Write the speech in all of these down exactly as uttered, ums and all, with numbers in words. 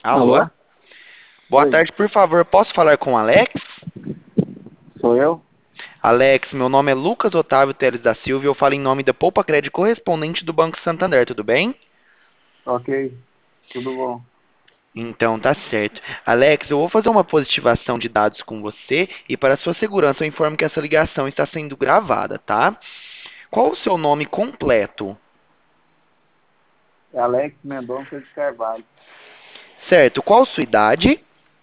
Alô? Alô? Boa Oi, tarde, por favor, posso falar com o Alex? sou eu? Alex, meu nome é Lucas Otávio Teles da Silva e eu falo em nome da Poupa Crédito correspondente do Banco Santander, tudo bem? Ok, tudo bom. Então tá certo. Alex, eu vou fazer uma positivação de dados com você e para sua segurança eu informo que essa ligação está sendo gravada, tá? Qual o seu nome completo? É Alex Mendonça de Carvalho, Certo, qual sua idade?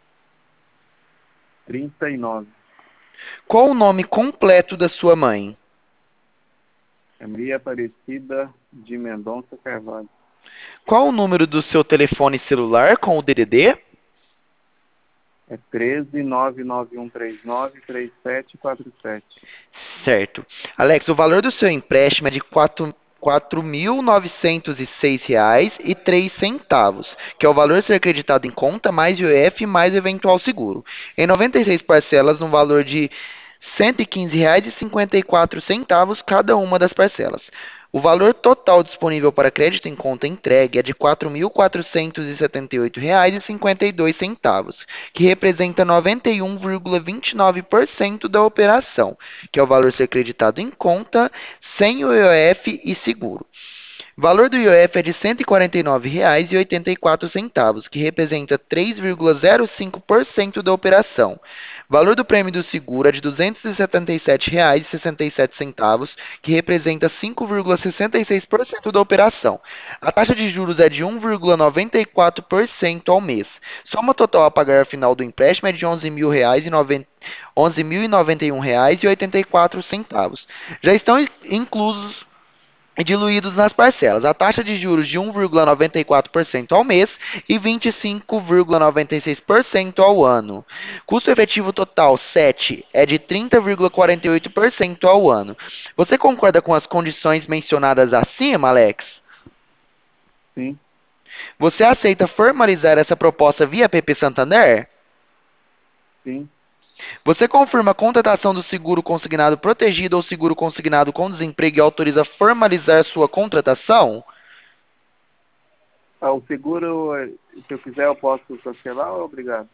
trinta e nove. Qual o nome completo da sua mãe? É Maria Aparecida de Mendonça Carvalho. Qual o número do seu telefone celular com o D D D? É treze nove nove um três nove três sete quatro sete. Certo. Alex, o valor do seu empréstimo é de quatro quatro mil novecentos e seis reais e três centavos, que é o valor a ser acreditado em conta mais I O F mais eventual seguro. Em noventa e seis parcelas no valor de cento e quinze reais e cinquenta e quatro centavos cada uma das parcelas. O valor total disponível para crédito em conta entregue é de quatro mil quatrocentos e setenta e oito reais e cinquenta e dois centavos, que representa noventa e um vírgula vinte e nove por cento da operação, que é o valor a ser creditado em conta, sem o I O F e seguro. O valor do I O F é de cento e quarenta e nove reais e oitenta e quatro centavos, que representa três vírgula zero cinco por cento da operação. O valor do prêmio do seguro é de duzentos e setenta e sete reais e sessenta e sete centavos, que representa cinco vírgula sessenta e seis por cento da operação. A taxa de juros é de um vírgula noventa e quatro por cento ao mês. Soma total a pagar ao final do empréstimo é de onze mil reais e noventa onze mil e noventa e um reais e oitenta e quatro centavos. Já estão inclusos e diluídos nas parcelas. A taxa de juros de um vírgula noventa e quatro por cento ao mês e vinte e cinco vírgula noventa e seis por cento ao ano. Custo efetivo total sete é de trinta vírgula quarenta e oito por cento ao ano. Você concorda com as condições mencionadas acima, Alex? Sim, Você aceita formalizar essa proposta via P P Santander? sim. Você confirma a contratação do seguro consignado protegido ou seguro consignado com desemprego e autoriza formalizar sua contratação? Ah, o seguro, eh, se eu quiser, eu posso cancelar ou é obrigado?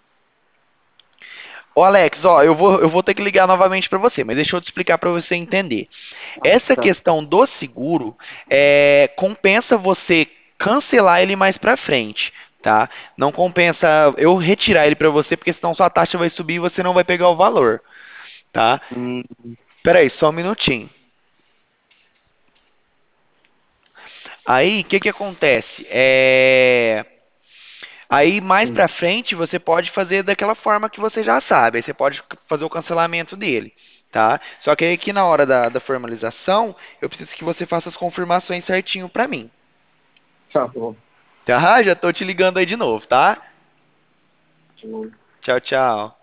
Ô Alex, ó, eu vou, eu vou ter que ligar novamente para você, mas deixa eu te explicar para você entender. Ah, Essa tá. questão do seguro é, compensa você cancelar ele mais para frente, tá? Não compensa eu retirar ele para você, porque senão sua taxa vai subir e você não vai pegar o valor, tá? Hum, Pera aí, só um minutinho. Aí, o que que acontece? É... Aí, mais sim. pra frente, você pode fazer daquela forma que você já sabe. Aí você pode fazer o cancelamento dele, tá? Só que aí aqui na hora da, da formalização, eu preciso que você faça as confirmações certinho pra mim. Tá bom. Tá? Já tô te ligando aí de novo, tá? Tchau, tchau.